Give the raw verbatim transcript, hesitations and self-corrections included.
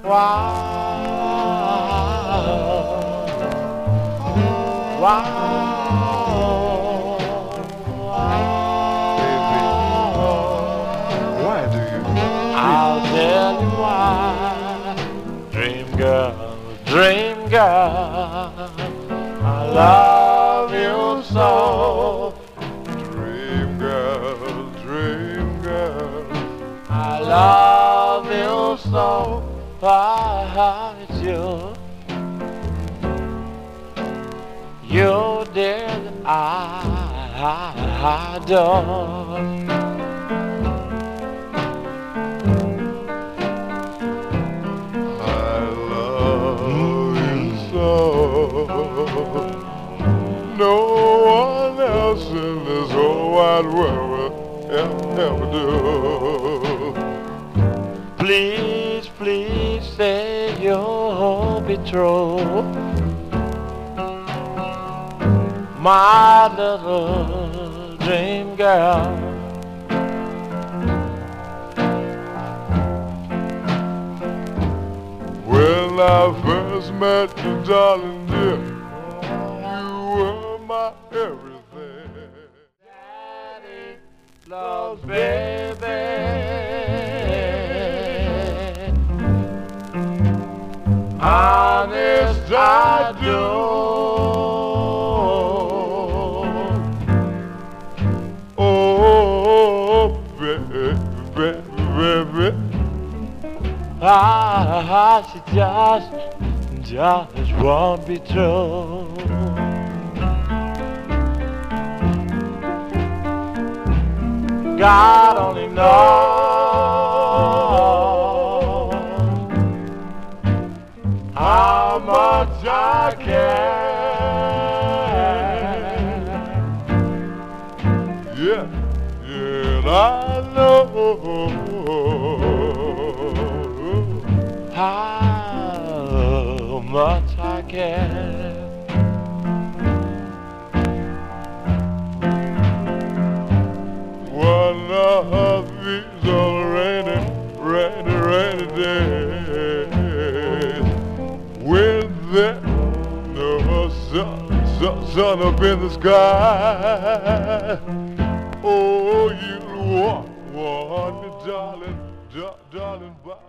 Why do you dream? I'll tell you why. Dream girl, dream girl, I love you so. Dream girl, dream girl, I love you so. Why it's you, you dear that I adore. I love you so. No one else in this whole wide world will ever, ever do. Please, please say you'll be true, my little dream girl. When I first met you, darling dear, you were my everything. Daddy loves baby. Honest, I do. Oh, baby, baby. Ah, she just, just won't be true. God only knows how much I care. Yeah, yeah, and I know how much I care. one of these old rainy, rainy, rainy days when there's no sun, sun, sun up in the sky. Oh, you want, want me, darling, da, darling, bye.